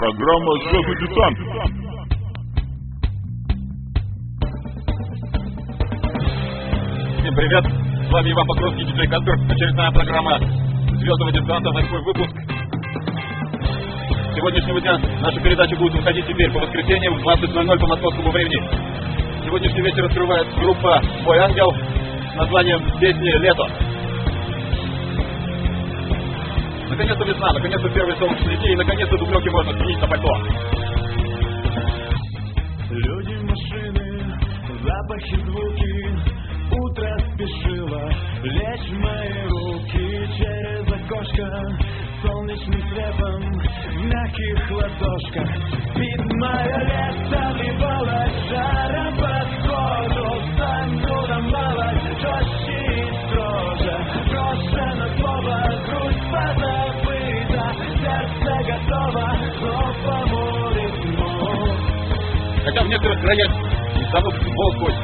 Программа «Звездный десант». Всем привет, с вами Иван Покровский, диджей Каспер. Очередная программа «Звездного десанта», 8-й выпуск. С сегодняшнего дня наша передача будет выходить теперь по воскресеньям в 20:00 по московскому времени. Сегодняшний вечер открывает группа «Мой ангел» с названием «Песни лето». Наконец-то весна, наконец-то первые солнечные дни, и наконец-то дубленки можно сменить на пальто. Люди, машины, запахи, звуки. Утро спешило лечь в мои руки. Через окошко солнечным светом в мягких ладошках спит мое лето, вливалось жара под кожу. Стану малость жестче и строже. Брошено слово, грусть позабыта. Сердце готово, но по ритму. Хотя в некоторых краях не станут футбол сквозь.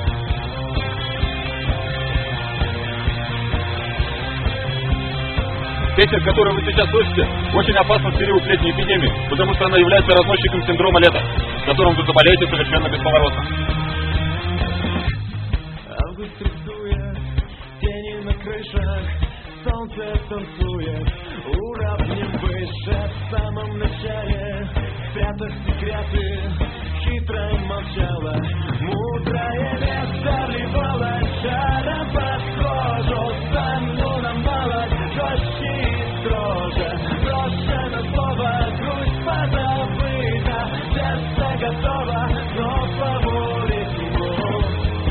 Песня, которую вы сейчас слышите, очень опасна в период летней эпидемии, потому что она является разносчиком синдрома лета, которым вы заболеете совершенно бесповоротно. Август рисует тени на крышах, солнце танцует, уровнем выше. В самом начале, спрятав секреты, хитро молчала. Мудрое лето вливалось жара под кожу. Стану на малость жестче и строже. Брошено слово, грусть позабыта. Сердце готово, но по ритму.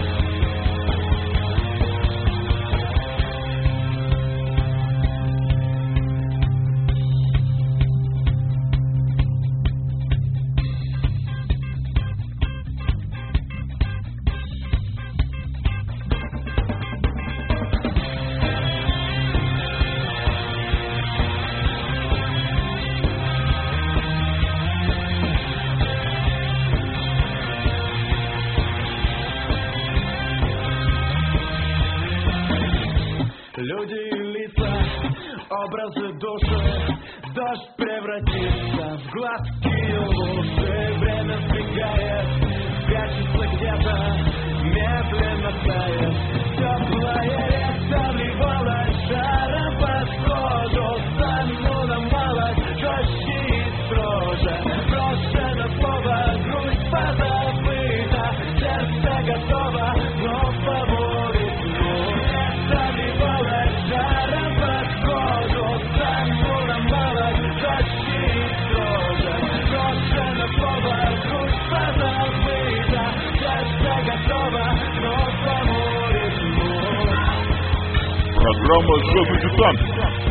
Люди и лица, образы души. Дождь превратится в гладкие лужи. Время сбегает, прячется где-то, медленно тает. Теплое лето вливалось жара под кожу. Стану на малость жестче и строже. Брошено слово, грусть позабыта. Сердце готово, но по ритму. Лето вливалось жара под кожу. Стану на малость жестче и строже. Брошено слово, грусть позабыта. Сердце готово, но по ритму. Программа «Звездный десант».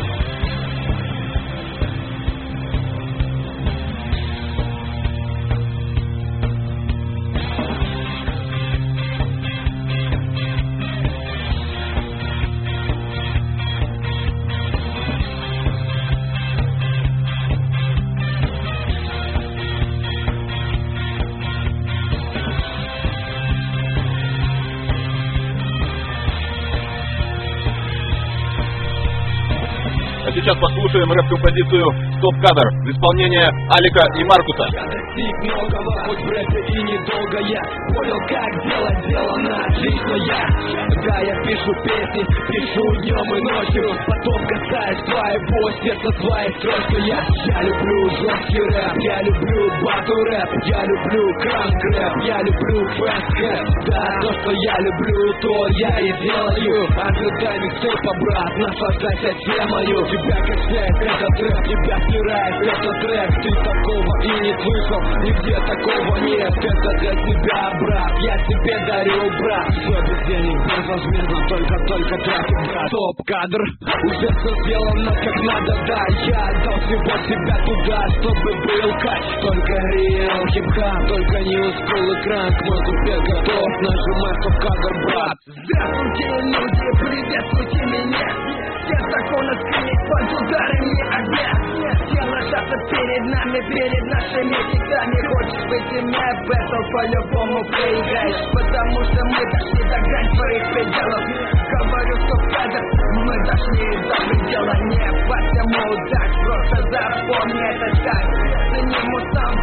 А сейчас послушаем рэп-композицию «Стоп-кадр» в исполнении Алика и Маркуса. Я достиг многого, хоть в рэпе и недолго. Я понял, как делать дело на жизнь, но да, я пишу песни, пишу днем и ночью. Потом касаюсь твоего сердца, твоей строчкой. Я люблю жесткий рэп, я люблю батл рэп, я люблю кранк рэп, я люблю фэст рэп. Да, то, что я люблю, то я и делаю. Ожидай микстейпа, брат, наслаждайся темою. Тебя качает этот рэп, тебя стирает этот рэп. Ты такого и не слышал, нигде такого нет. Это для тебя, брат, я тебе дарю, брат. Все без денег, безвозмездно, только трафик, брат. Стоп-кадр, уже все сделано как надо, да. Я отдал всего себя туда, чтобы был кач. Только реал хип-хап, только ньюскул и кранк. Мой купе готов, нажимай стоп-кадр, брат. Здравствуйте, люди, приветствуйте меня. Все законы скрыть под ударами огня. Все ложатся перед нами, перед нашими титами. Хочешь выйти на бэтл, по-любому проиграешь. Потому что мы дошли до грани своих пределов. Говорю, что кадр, мы дошли до предела. Не по всему так, просто запомни это так. Цени мусам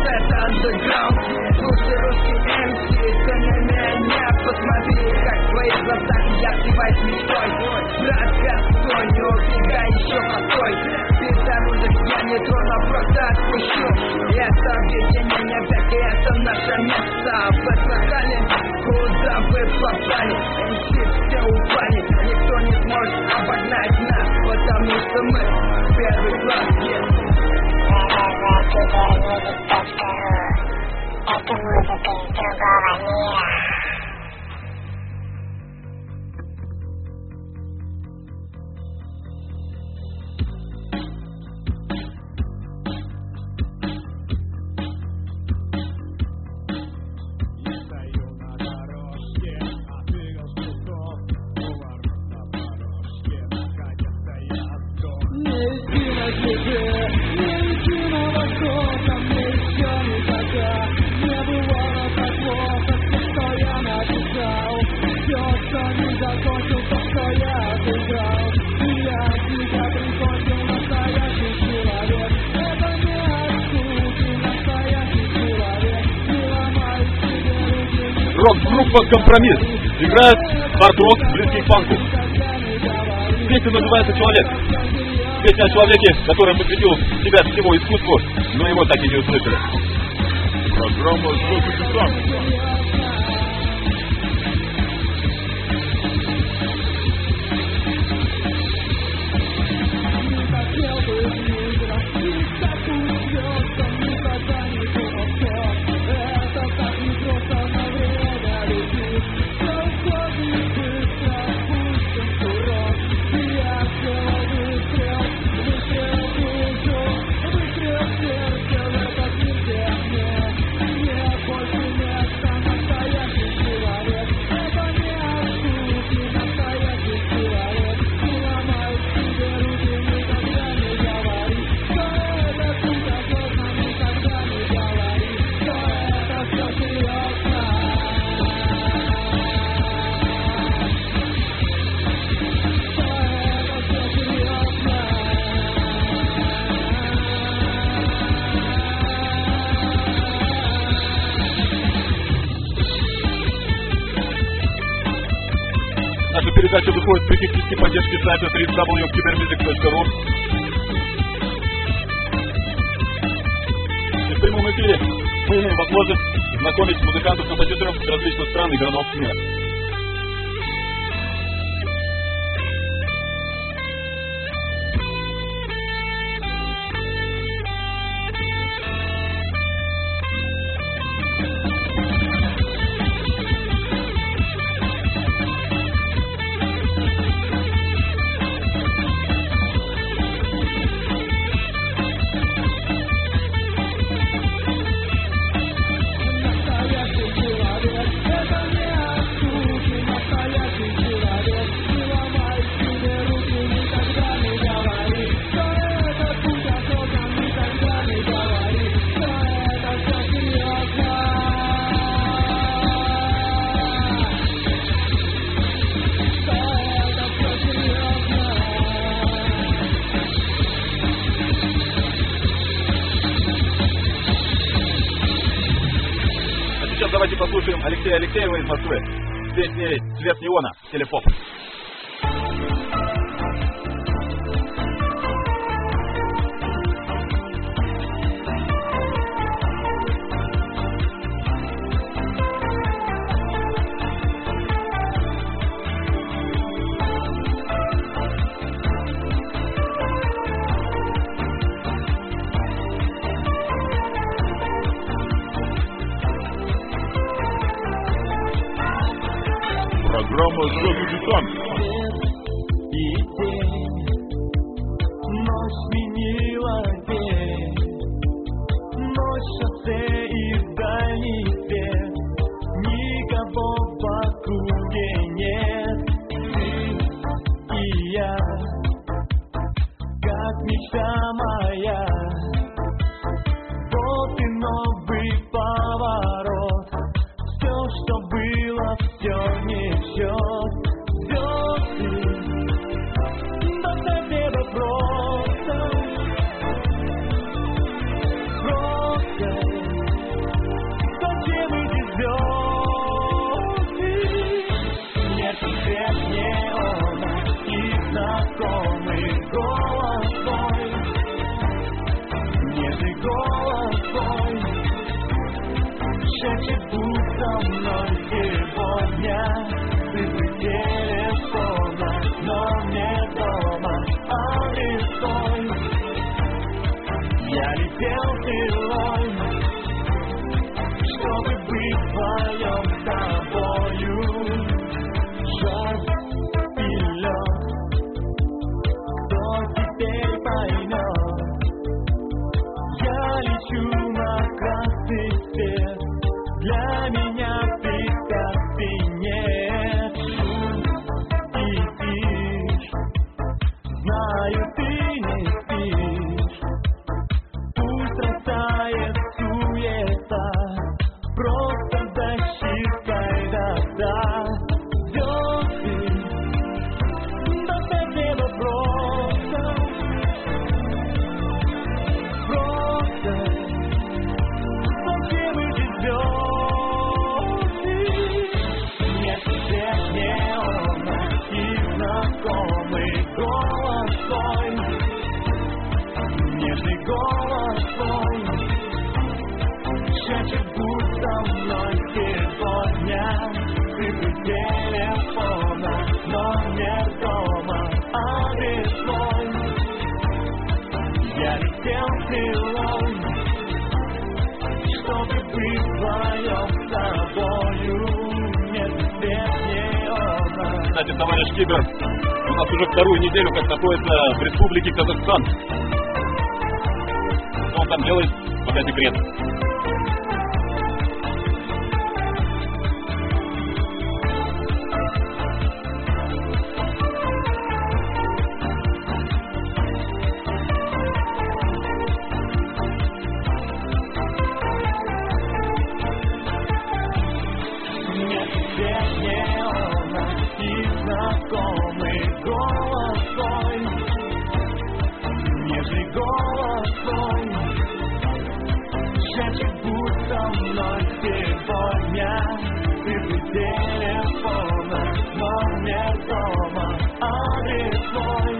андеграунд. Слушай, русский МС, ты на меня посмотри, как в твоих глазах я сливаюсь мечтой. Братка, стой, не убегай, еще постой. Безоружек я не трону, просто отпущу. Это видение не век, и это наше место. В Эстрахане, куда вы попали? МС все упали, никто не сможет обогнать нас, потому что мы первый класс. Это музыка из другого мира. Рок-группа «Компромисс» играет хард-рок, близкий к панку. Песня называется «Человек». Песня о человеке, который посвятил себя всего искусству, но его так и не услышали. Программа «Звезды десанта». Наша передача выходит при технической поддержке сайта www.cybermusic.ru. И в прямом эфире мы имеем возможность знакомить музыкантов, композиторов с различных стран и городов мира. Давайте послушаем Алексея Алексеева из Москвы с песней «Цвет неона» «Телепоп». Программа «Звезды десанта». И день, ночь сменила день, ночь, шоссе и дальний свет, никого в округе нет, ты и я, как мечта моя, вот и новый поворот, все, что было, все не в счет. Звезд Я летел крылом, чтобы быть вдвоем с тобою. Жар и лед, кто теперь поймет? Я лечу на красный свет, для меня препятствий нет. Шум и тишь, знаю, ты не спишь. Пусть растает суета, просто дощикой до звезды. Доставь мне вопросов, просто зачем эти звезды? Нет свет неона и знакомый голос твой, нежный голос твой, шепчет, будь со мной сегодня. Цифры телефона, номер дома, адрес твой. Я летел крылом, чтобы быть вдвоем с тобою. Нет свет неона. Кстати, товарищ Кибер, у нас уже вторую неделю как находится в Республике Казахстан. Что он там делает, пока секрет. Нет свет неона и знакомый голос твой, нежный голос твой, шепчет, будь со мной сегодня. Цифры телефона, номер дома, адрес твой.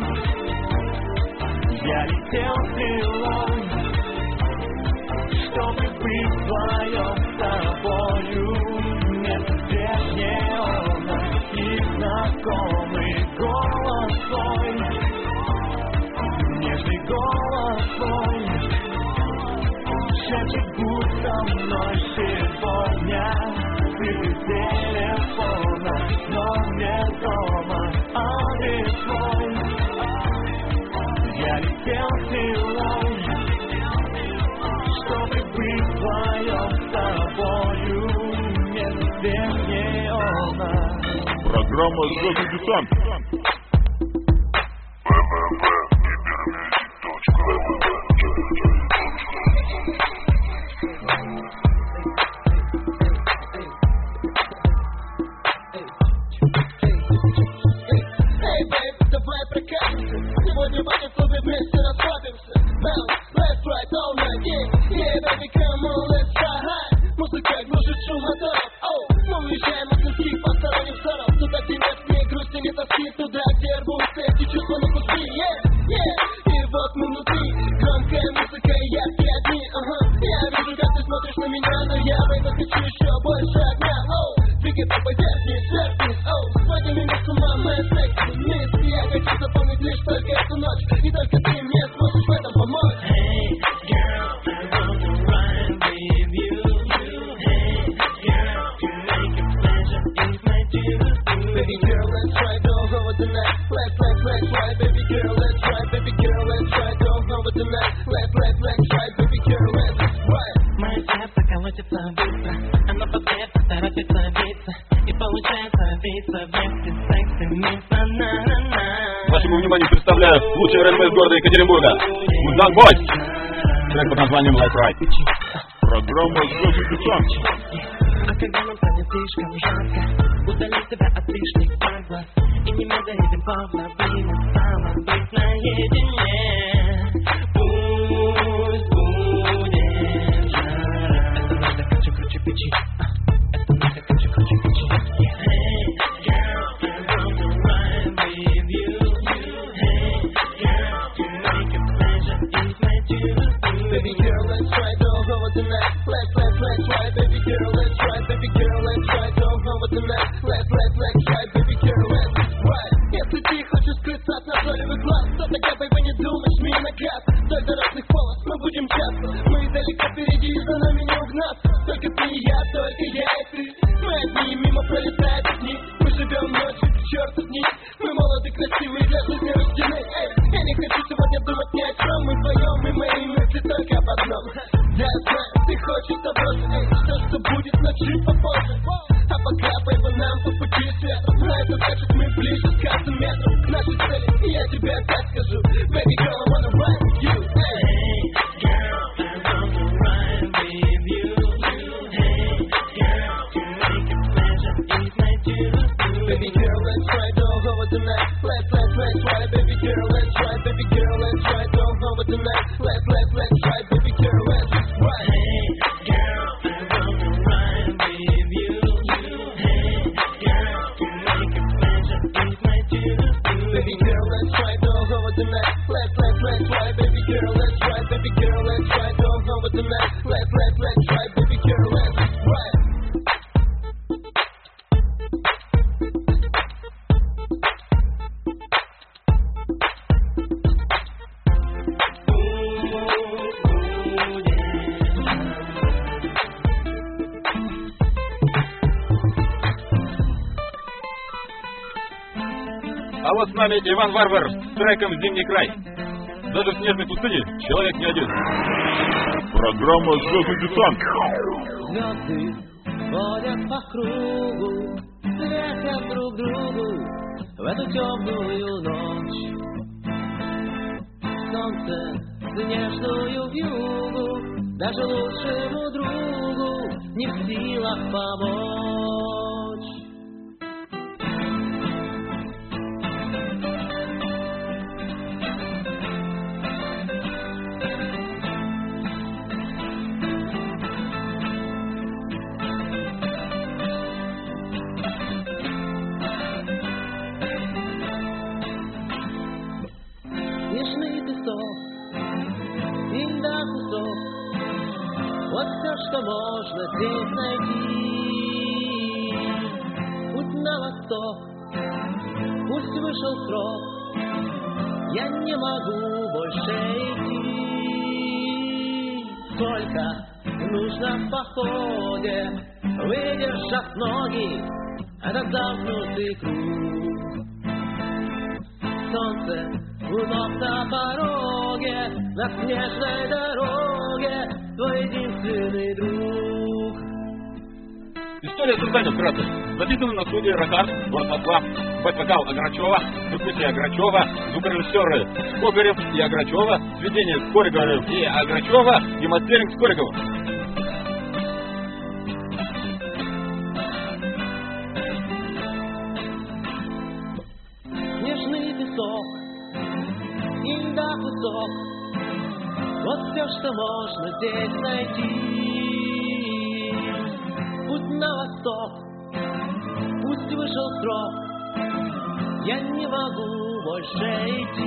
Я летел крылом, чтобы быть вдвоем с тобою. Нет свет неона и знакомый голос твой, нежный голос твой, шепчет, будь со мной сегодня. Цифры телефона, номер дома, адрес твой. Я летел крылом, чтобы быть вдвоем с тобою. Нет свет неона. Программа «Звездный десант». Эй, бэйб, давай прокатимся. Сегодня в этом клубе вместе расслабимся. Now, let's ride all night, yeah. Yeah, baby, come on, let's fly high. Музыка глушит шум моторов. Оу, мы уезжаем от людских посторонних ссоров. Туда, где нет ни грусти, ни тоски. Туда, где рвутся эти чувства на куски. Yeah, yeah. И вот мы внутри. Громкая музыка и яркие огни. Ага. Я вижу, как ты смотришь на меня, но я в этом хочу еще больше огня. Оу, двигай попадет, не сверхниз. Оу, сводим меня с ума, моя секси. Мисс, я хочу запомнить лишь только эту ночь. И только ты мне сможешь в этом помочь. Hey, girl, I want to ride with you. Hey, girl, you make a pleasure in my juice. Baby girl, let's ride all over the night. Let's ride, baby girl, let's ride. Baby girl, let's ride all over the night. Let's ride, baby girl, let's ride. Мое сердце колотится быстро, оно потребно торопится биться. И получается биться вместе с секси-мисс. Вашему вниманию представляю лучший рэп из города Екатеринбурга. Музан Бой! Трек под названием Let's Ride. Программа «Звездный десант». А когда нам станет слишком жарко, удали себя от лишних глаз. И немного едем плавно, время стало быть наедине. Пусть будет жара. Это надо круче печи. Это надо круче печи. Hey, girl, I want to ride with you. Hey, girl, you make a pleasure in my juice. Baby girl, let's ride all over the night. Let's ride, baby girl, let's ride. Baby girl, let's ride all over the night. Let's ride, baby girl, let's ride. Если ты хочешь скрыться от назойливых глаз, то тогда, baby, не думаешь, мне наказ. Вдоль дорожных полос мы будем общаться. Мы далеко впереди, за нами не угнаться. Только ты и я, только я и ты. Мы одни, мимо пролетают дни. Мы живем ночью, черт с ней. Мы молоды, красивые, для жизни рождены. Эй, я не хочу сегодня думать ни о чем. Мы вдвоем, и мои мысли только об одном. Я знаю, ты хочешь того же. Эй, что будет, но чуть попозже. А пока по нам по пути света. Знаю, что значит мы ближе с каждым метром к нашей цели. И я тебе опять скажу, baby girl, I wanna ride with you. Hey, girl, I wanna ride with you. Hey, girl, to make a pleasure is my duty. Baby girl, let's try, don't over tonight. Let's try, baby girl, let's try, baby girl, let's try, don't over tonight. Let's try, baby girl, let's ride. Hey, girl, I wanna ride with you. Hey, girl, to make a pleasure is my duty. Baby girl, let's try, don't over tonight. Let's try, baby girl, let's try, baby girl, let's try, don't over tonight. Let's try, baby girl, let's ride. А вот с нами Иван Варвар с треком «Зимний край». Даже в снежной пустыне человек не один. Программа «Звездный десант». Звезды ходят по кругу, светят друг другу в эту темную ночь. Солнце снежную вьюгу, даже лучшему другу не в силах помочь. Вот все, что можно здесь найти. Путь на восток, пусть вышел срок, я не могу больше идти. Только нужно в походе, выдержав ноги, этот замкнутый круг. Солнце вновь на пороге, на снежной дороге, твой единственный друг. История создания вкратце. Записана на студии «Рокард», город Москва. Бэк-вокал Аграчева, перкуссия Аграчева, звукорежиссеры Скориков и Аграчева, сведение Скориков и Аграчева и мастеринг Скориков. Снежный песок, и льда кусок, вот все, что можно здесь найти. Путь на восток, пусть вышел срок, я не могу больше идти.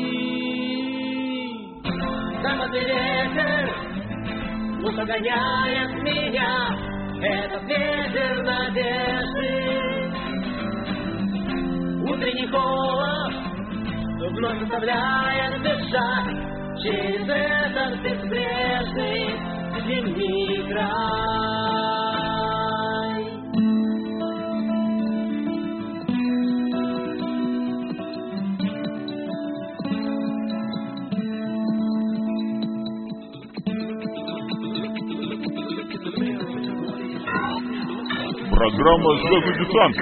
Западный ветер устраняет меня, этот ветер надежды. Утренний холод вновь заставляет дышать через этот безбрежный зимний край. Программа «Звездный десант».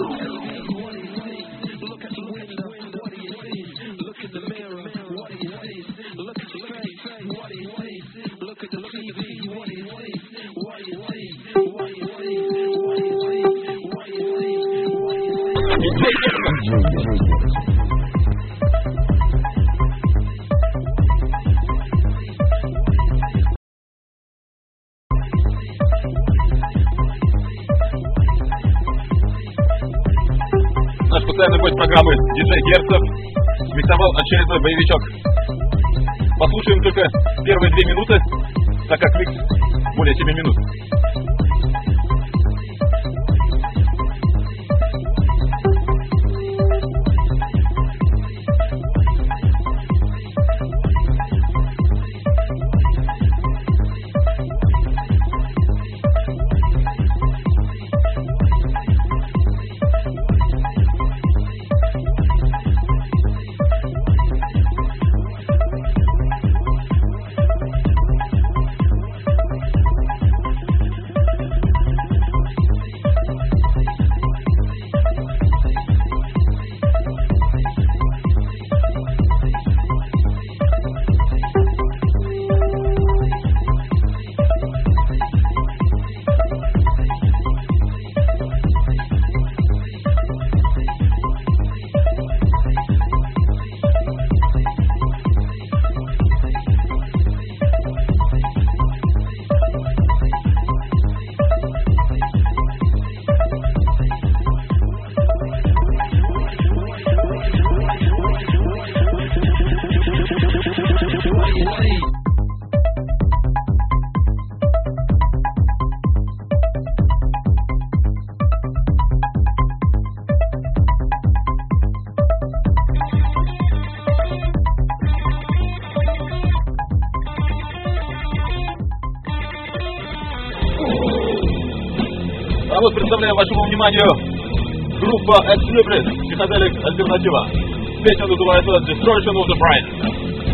Наш постоянный гость программы диджей Герцев смиксовал очередной боевичок. Послушаем только первые 2 минуты, так как микс более 7 минут. А вот представляю вашему вниманию группа Ex-Libris, Psychedelic Alternativa. Песня называется Destruction of the Brain.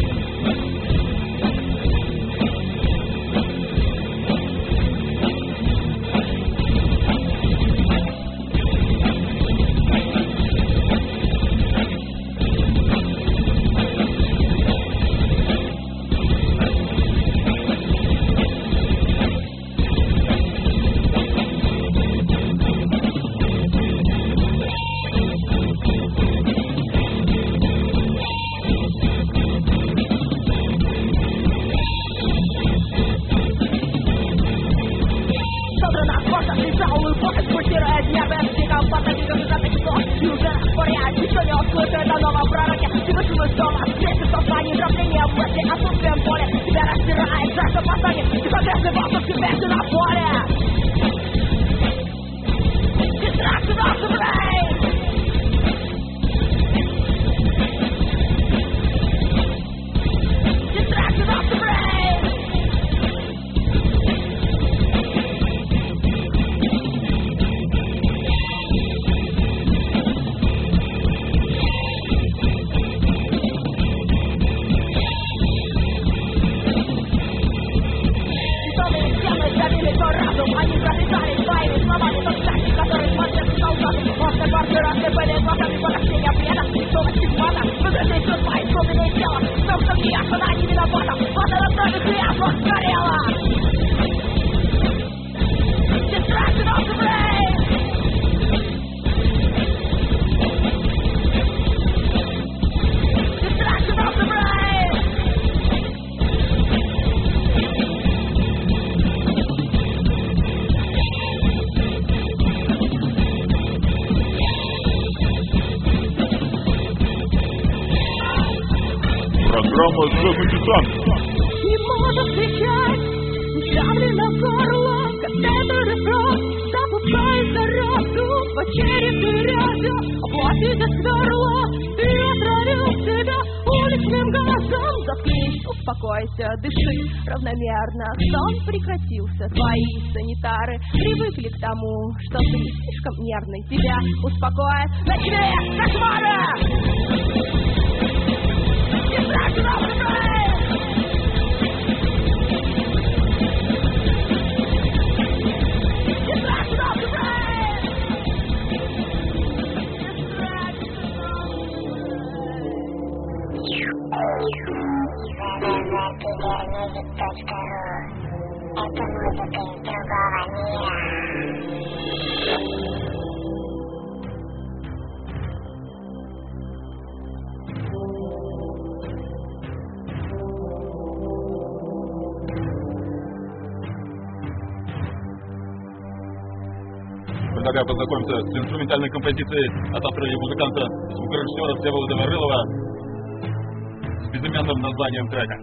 Программа «Звездный-десант». Не может кричать, сдавлено горло, катетеры прок, запускается разум в очередной ряде, оплатите сверло, ты отравил себя уличным газом. Заткнись, успокойся, дыши равномерно, сон прекратился, твои санитары привыкли к тому, что ты слишком нервный, тебя успокоит ночные кошмары. Distraction of the brain! Distraction of the brain! www.petermusic.ru. Это музыка из другого мира. Предлагаю познакомиться с инструментальной композицией от автора и музыканта, звукорежиссера Всеволода Рылова с безымянным названием трека.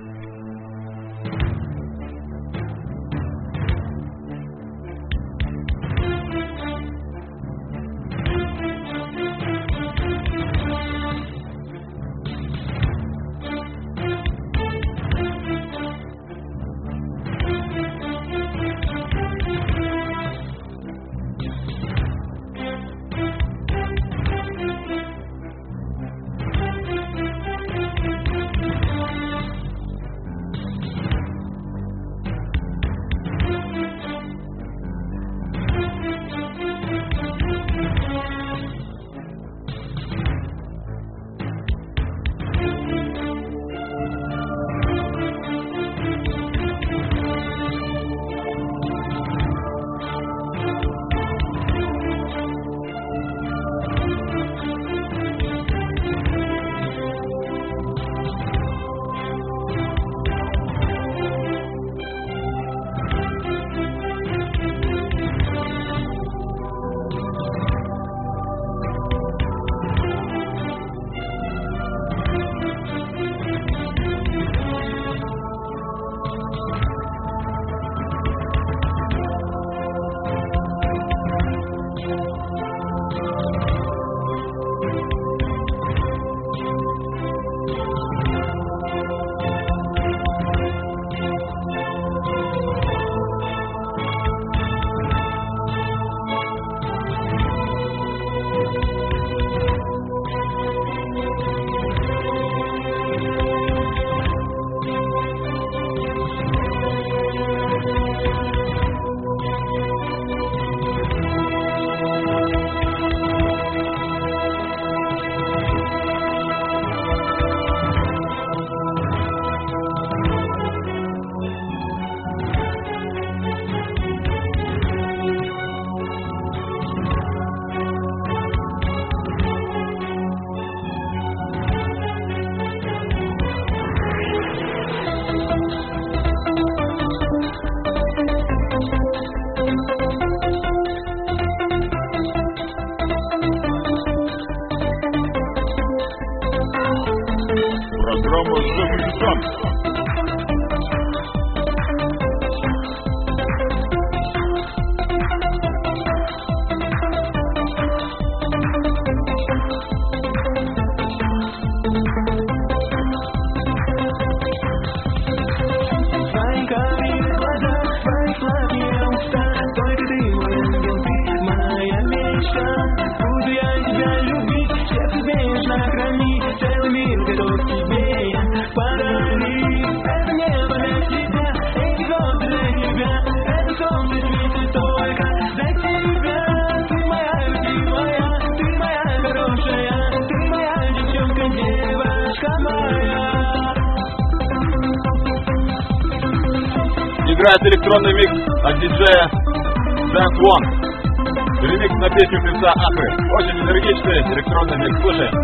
играет электронный микс от диджея Dance One. Ремикс на песню певца Акры. Очень энергичный электронный микс. Слушаем.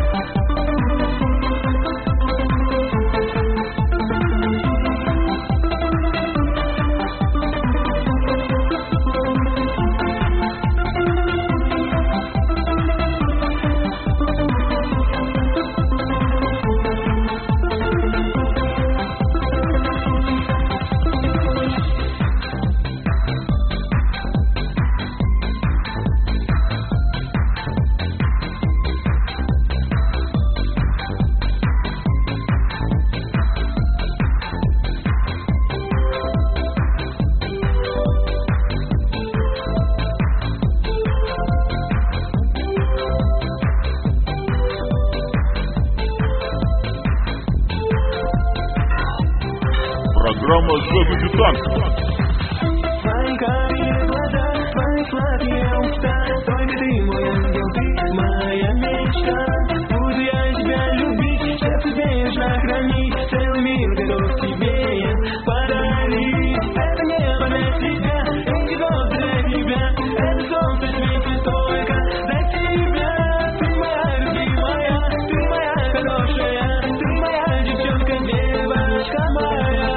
Программа «Звездный десант». Твои карие глаза, твои сладкие уста, только ты мой ангел, ты моя мечта. Буду я тебя любить, сердце бережно хранить, целый мир готов тебе подарить. Это небо для тебя, эти звезды для тебя, это солнце светит только для тебя. Ты моя любимая, ты моя хорошая, ты моя девчонка, девочка моя.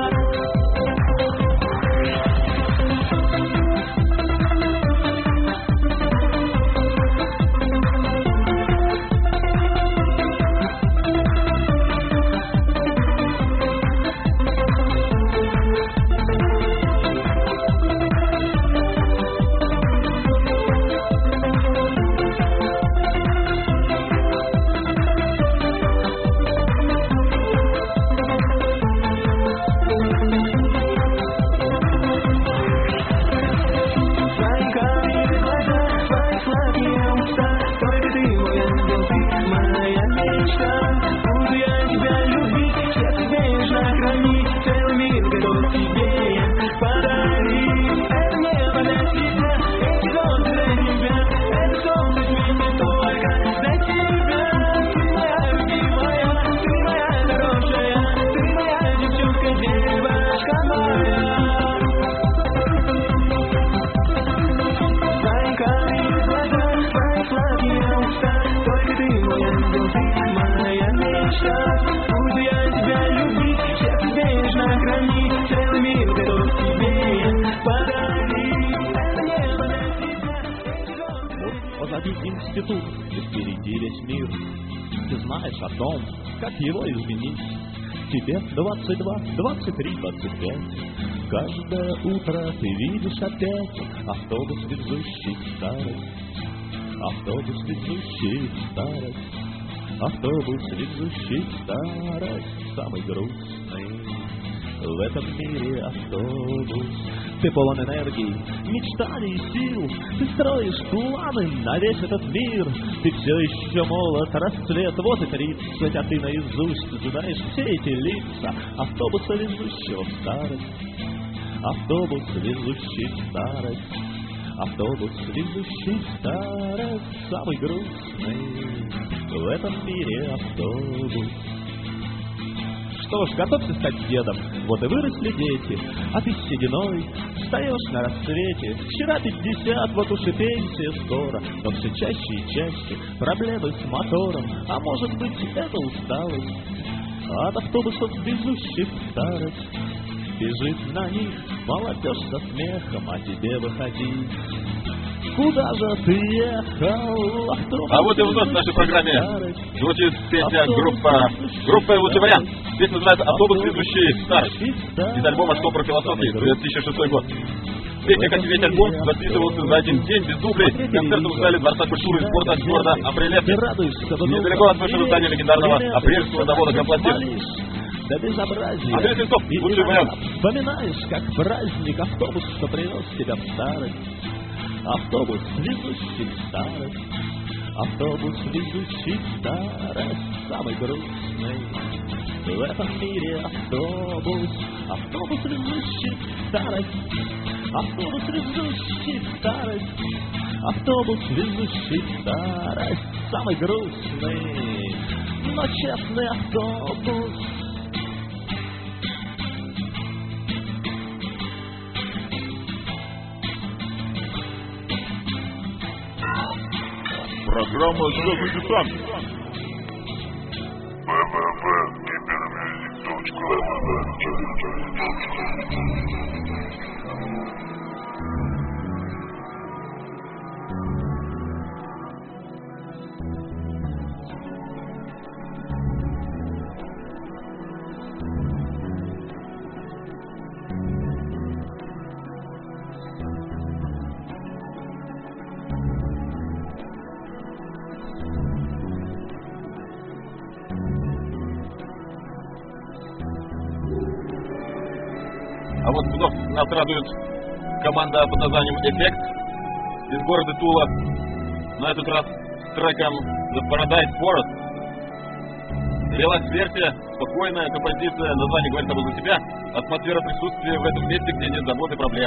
Институт, и впереди весь мир. Ты знаешь о том, как его изменить. Тебе 22, 23, 25. Каждое утро ты видишь опять автобус, везущий в старость. Автобус, везущий в старость. Автобус, везущий в старость. Самый грустный в этом мире автобус. Ты полон энергии, мечтаний и сил. Ты строишь планы на весь этот мир. Ты все еще молод, расцвет, вот и 30, а ты наизусть знаешь все эти лица. Автобуса, везущего в старость. Автобус, везущий в старость. Автобус, везущий в старость. Самый грустный в этом мире автобус. Что ж, готовься стать дедом, вот и выросли дети, а ты с сединой встаешь на рассвете. Вчера 50, вот уж и пенсия скоро, но все чаще и чаще проблемы с мотором, а может быть это усталость от автобусов, везущих в старость. Бежит на них молодежь со смехом, а тебе выходить. Куда же ты ехал? А вот и вновь в нашей программе звучит песня группа «Лучший вариант». Песня называется «Автобус, везущий в старость». Из альбома «Что про философии», 2006 год. Песня, как и весь альбом, записывался за один день без дублей в концертном зале Дворца культуры и спорта города Апрелевки. Недалеко от бывшего здания легендарного апрельского завода «Компластир». Да безобразие. Андрей Свинцов, «Лучший вариант». Вспоминаешь, как праздник автобус, что привез тебя в старость. Автобус, везущий в старость. Автобус, везущий в старость. Самый грустный в этом мире автобус. Автобус, везущий в старость. Автобус, везущий в старость. Автобус, везущий в старость. Самый грустный, но честный автобус. Программа «Звездный десант». А вот вновь нас радует команда под названием «Эффект» из города Тула. На этот раз с треком «The Paradise Forest». Релакс-версия, спокойная композиция, название говорит об за себя. Атмосфера присутствия в этом месте, где нет забот и проблем.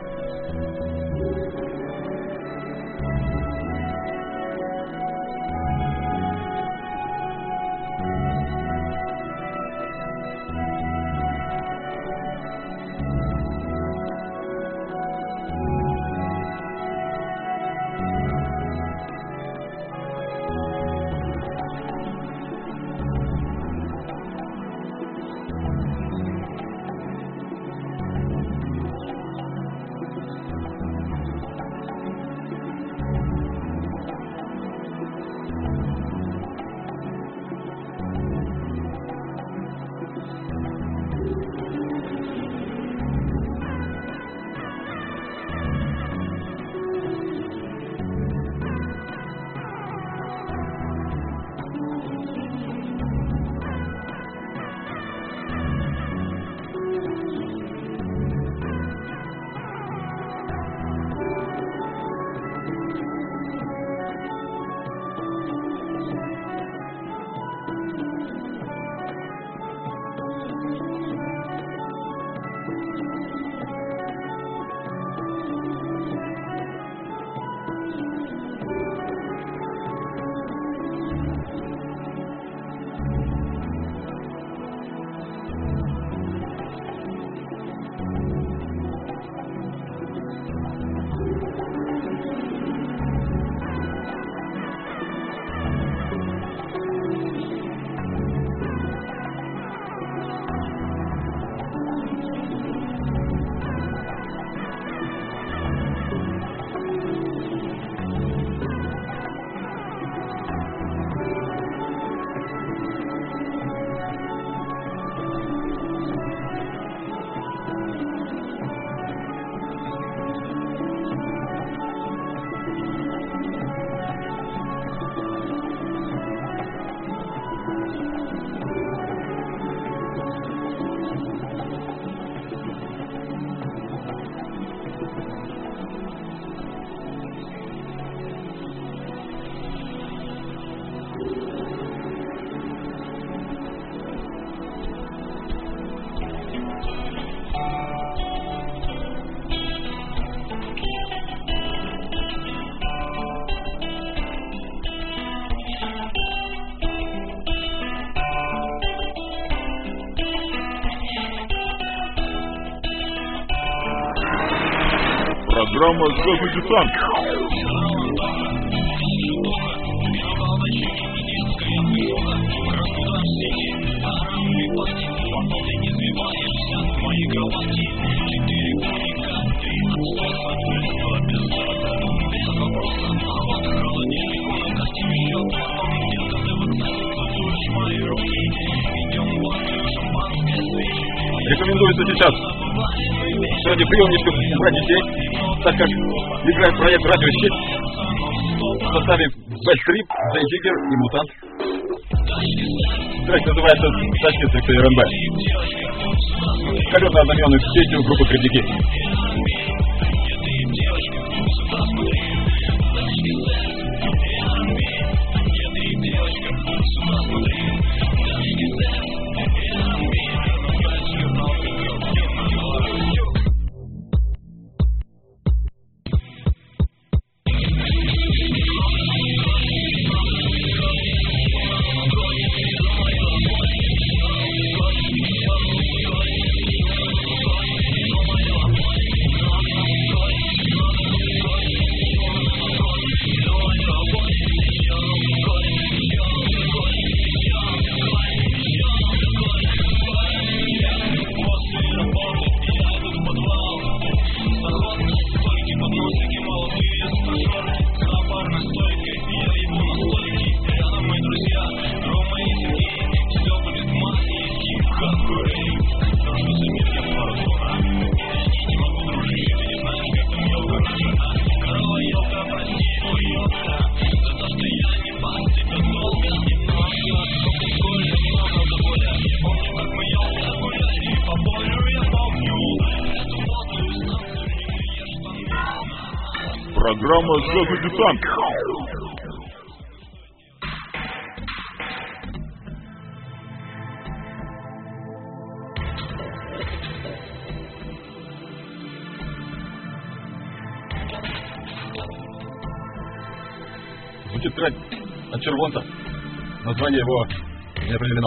Программа «Звездный десант». Рекомендуется сейчас среди приемничков убрать детей, так как играет проект «Радиощит» в составе Бэкстрип, Джейджигер и Мутант. Трек называется «Защитник РНБ». Колеса ознаменованы сетью группы «Кредики». Программа «Звездный десант». Звучит трек от Червонца. Название его не определено.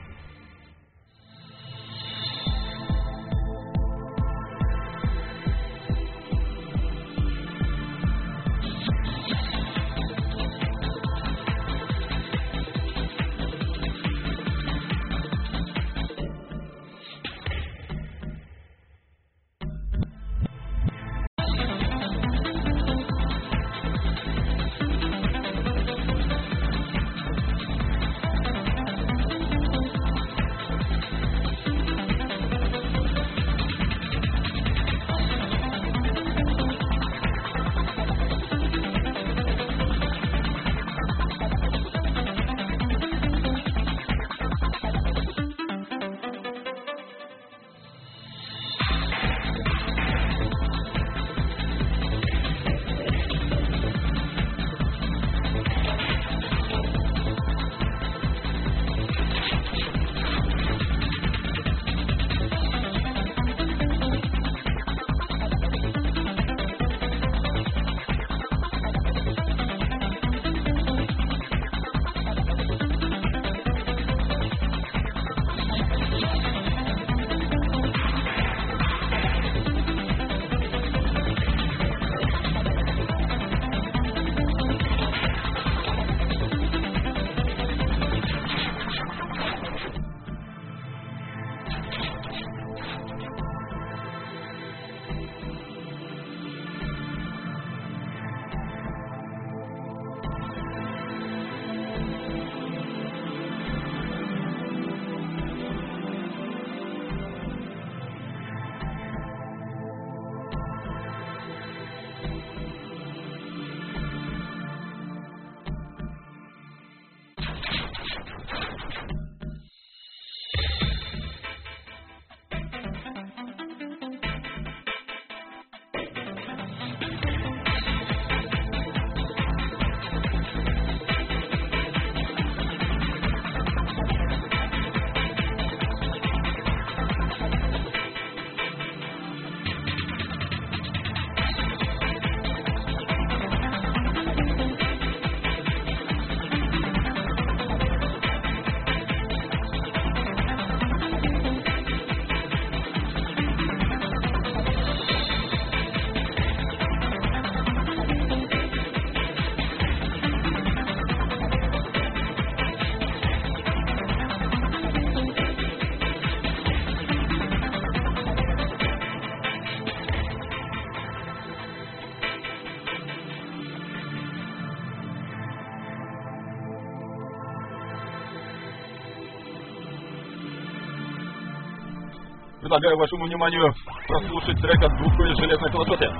Предлагаю вашему вниманию прослушать трек от группы «Железная философия».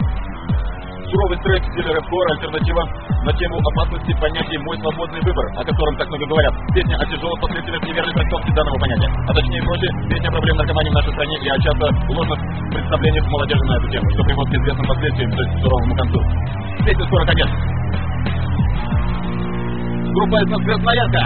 Суровый трек в стиле рэп-кор, альтернатива на тему опасности понятия «мой свободный выбор», о котором так много говорят. Песня о тяжелых последствиях неверной трактовки данного понятия. А точнее проще, песня о проблем наркомании в нашей стране и о часто ложных представлениях молодежи на эту тему, что приводит к известным последствиям, то есть к суровому концу. Песня скоро конец. Группа «СНС Красноярска».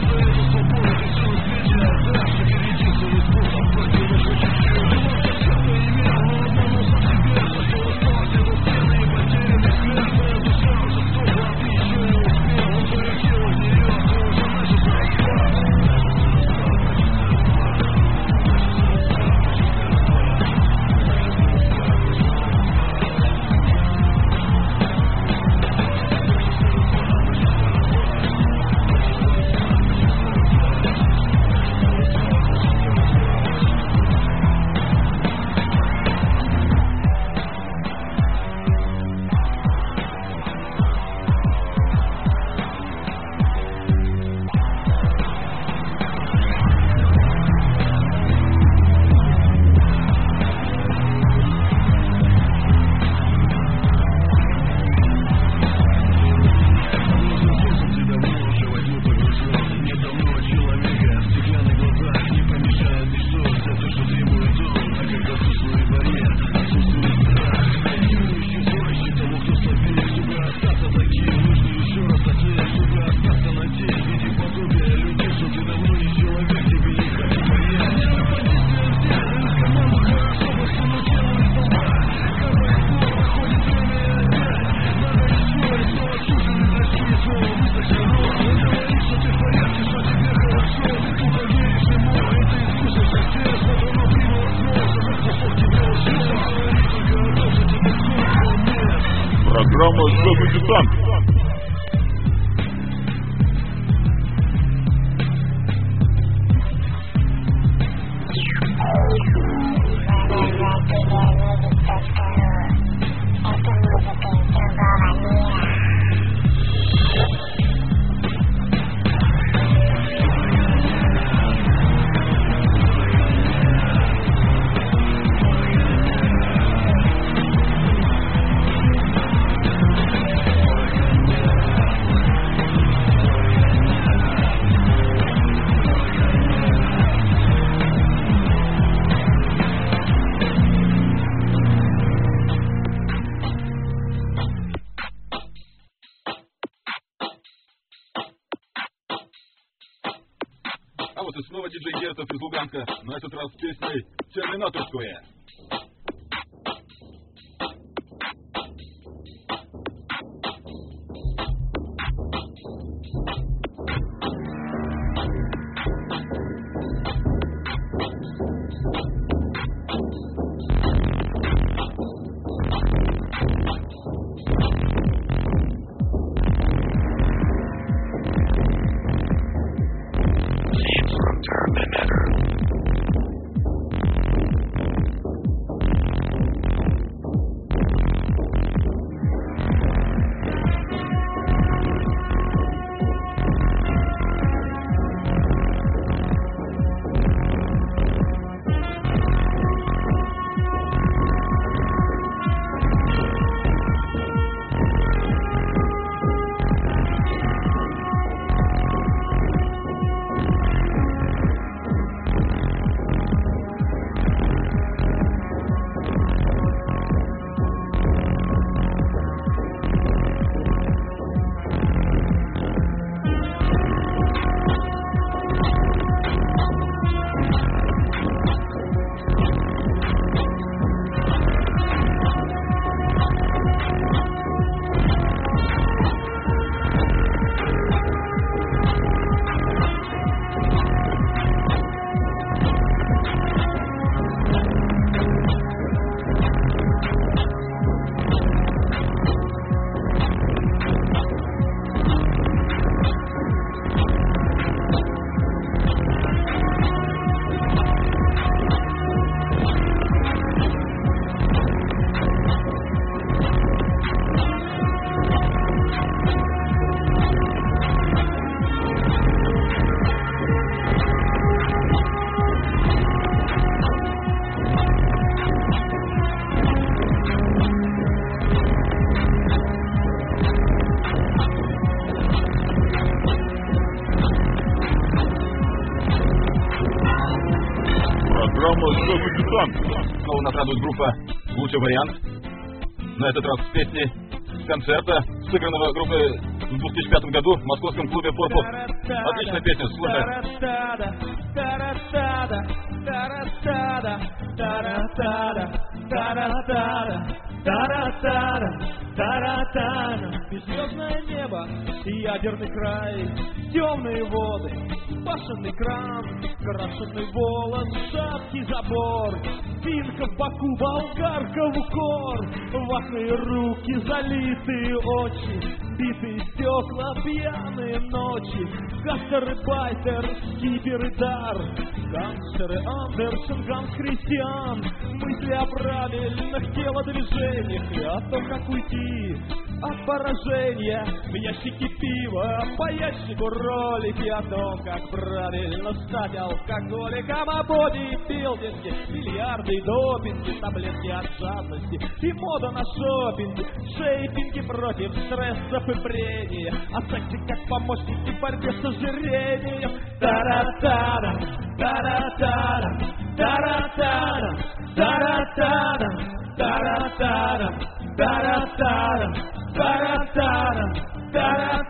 Свобода, Программа «Звездный десант». А вот и снова диджей Герцов из Луганска, на этот раз с песней «Терминаторская». Программа «Звездный десант». Снова нас радует группа «Лучший вариант». На этот раз с песни с концерта, сыгранного группой в 2005 году в московском клубе «Порпу». Отличная песня, слушай. Беззвездное небо и ядерный край, темные воды, башенный кран, крашеный волос, шаткий забор, финка в боку, болгарка в укор, ватные руки, залитые очи, битые стекла, пьяные ночи, кастеры, байтер, скипер и дар, гангстеры, Андерсон, Ганс Христиан, мысли о правильных телодвижениях и о том, как уйти от поражения, в ящике пива, по ящику ролики о том, как правильно стать алкоголиком, о бодибилдинге, миллиарды и допинги, таблетки от жадности и мода на шопинге, шейпинги против стрессов и прения, о сексе как помощники в борьбе с ожирением. Тара-тара, тара-тара, тара-тара, тара-тара, тара-тара, тара-тара, тара-тара, тара-тара.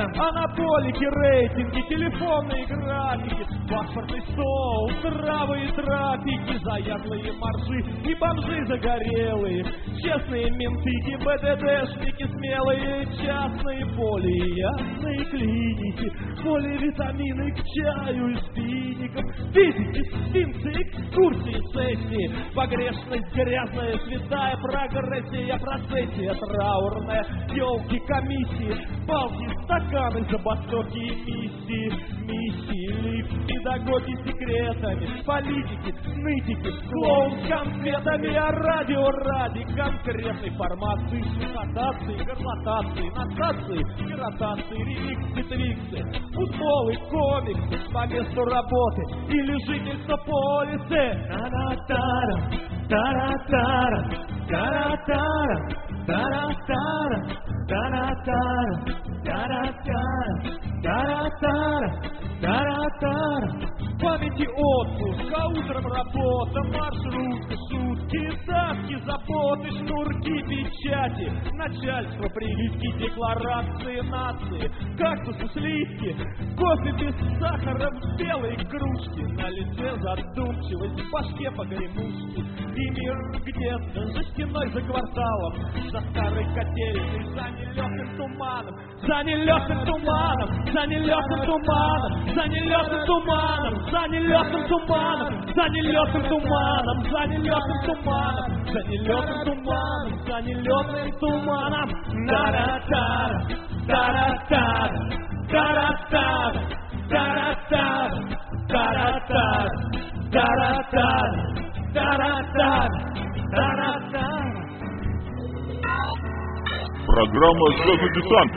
Анаболики, рейтинги, телефонные графики, паспортный стол, травы и трафики, заядлые марши и бомжи загорелые, честные менты, ГИБДДшники смелые, частные поли, ясные клиники, поливитамины к чаю из фиников, физики, сфинксы, экскурсии, сессии, погрешность грязная, святая прогрессия, процессия траурная, елки, комиссии, палки, стаканы, забастовки и миссии, лифт, педагоги с секретами, политики, нытики, клоун с конфетами, а радио ради конкретной формации, нотации, горлотации, нотации, ротации, ремиксы, твиксы, футболы, комиксы, по месту работы или жительство полисы. Тара-тара, тара-тара, тара-тара, тара-тара, тара-тара, тара-тара, тара-тара, тара-тара. В памяти отпуск, а утром работа, маршрутка, шутки, ставки, заботы, шнурки, печати, начальство, прививки, декларации нации, кактусы, сливки, кофе без сахара в белой кружке, на лице задумчивость, в башке погремушки, и мир где-то за стеной, за кварталом, за старой котельной, за нелегким туманом, за нелегким туманом, за нелегким туманом, за нелегким туманом, за нелегким туманом, за нелегким туманом, за нелегким туманом, за нелегким туманом, за нелегким туманом. Тара-тара, тара-тара, тара-тара, тара-тара, тара-тара, тара-тара, тара-тара, тара-тара. Программа «Звездный десант».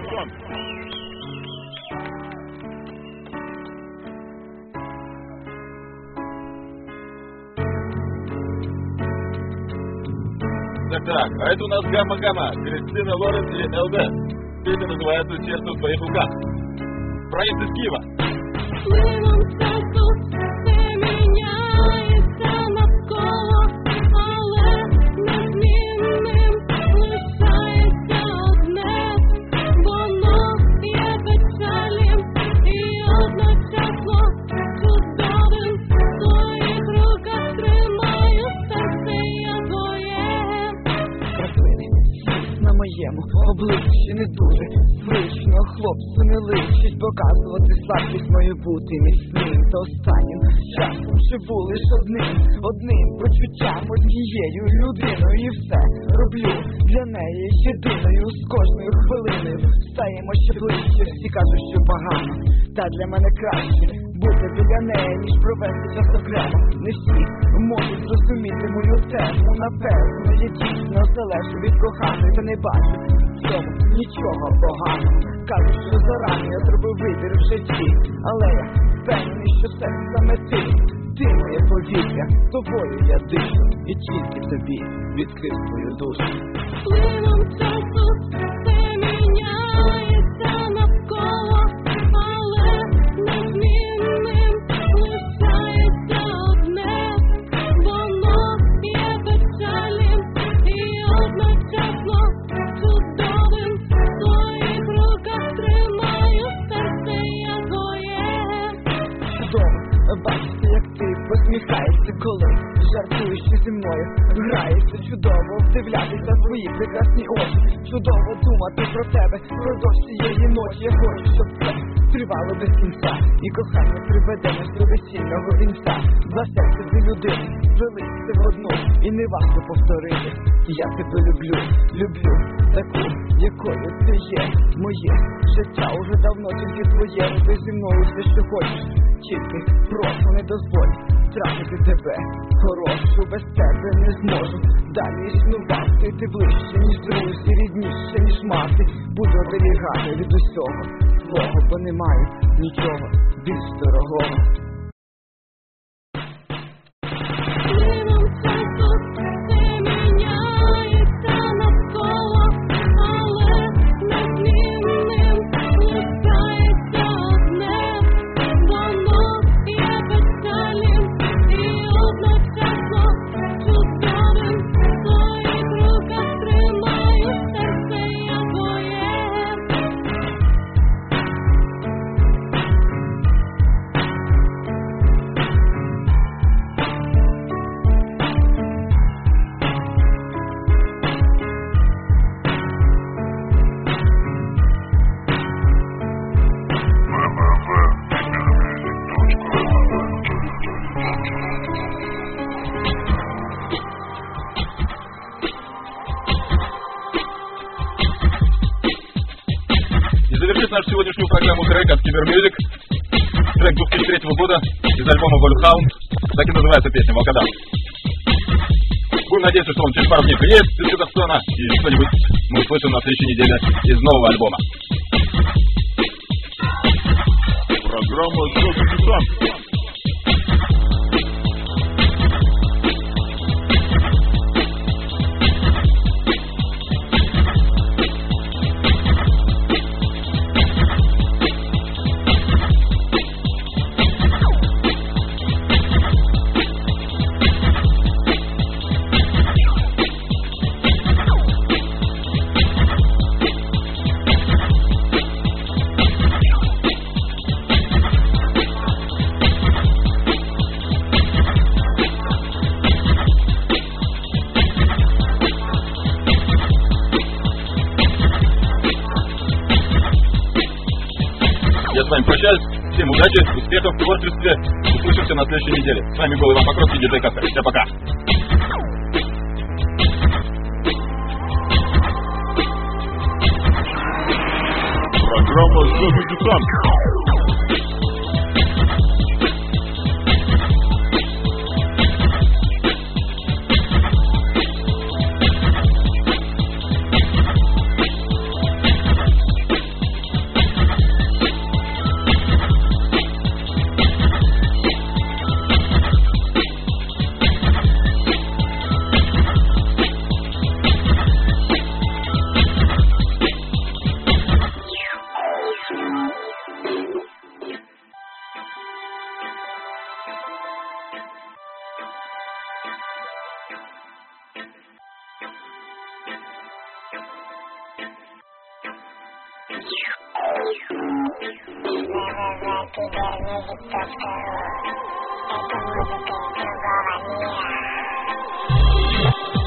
Так, а это у нас Гамма-Гамма, Кристина Лорен или ЛД. Песня называется «Сердце в твоих руках». Проект из Киева. Плином часу все міняється навколо, але незмінним лишається одне. Воно є печалім і одночасно чудовим. В твоїх руках тримаю серце я твоє. Краплини, на моєму обличчі не дуже звично, хлопцю не личить показувати слабкість мою бути міцним та останнім часом живу лиш одним почуттям, однією людиною і все роблю для неї єдиною. З кожною хвилиною стаємо ще ближче, всі кажуть, що погано, та для мене краще бути біля неї, ніж провести час окремо. Не всі можуть зрозуміти мою тему, напевно, я дійсно залежу від коханої, та не бачу в цьому нічого поганого. Кажуть, що зарано я зробив вибір в житті, але я впевнений, що це саме ти моє повітря, тобою я дишу, і тільки тобі відкрив свою душу. Плином часу все міняється навколо, але незмінним лишається одне. Воно є печалім і одночасно чудовим. В твоїх руках тримаю серце я твоє. Чудово бачити, як ти посміхаєшся, коли жартуєш зі мною, граєшся. Чудово вдивлятися в твої прекрасні очі, чудово думати про тебе впродовж цієї ночі. Я хочу, щоб це тривало без кінця, і кохання приведе нас до весільного вінця. Два серця дві людини звелися в одну, і не важко повторити. Я тебе люблю, люблю таку, якою ти є. Моє життя уже давно тільки твоє. Роби зі мною все, що хочеш, тільки просто не дозволь втратити тебе. Хорошу без тебе не зможу далі існувати. Ти ближче, ніж друзі, рідніше, ніж мати. Буду оберігати від усього свого, бо не маю нічого більш дорогого. Плином часу все міняється навколо, але незмінним лишається одне. Воно є печалім і одночасно чудовим. В твоїх руках тримаю серце я твоє. завершит нашу сегодняшнюю программу трек от Кибермьюзик. Трек 2003 года из альбома Volhound. Так и называется песня «Волкодав». Будем надеяться, что он через пару дней приедет из Казахстана, и что-нибудь мы услышим на следующей неделе из нового альбома. Программа «Звездный десант». Я с вами прощаюсь. Всем удачи, успехов в творчестве. Услышимся на следующей неделе. С вами был Иван Покровский, диджей Каспер. Всем пока. Программа «Звездный десант». www.kibernetics.ru. Это музыка из другого мира.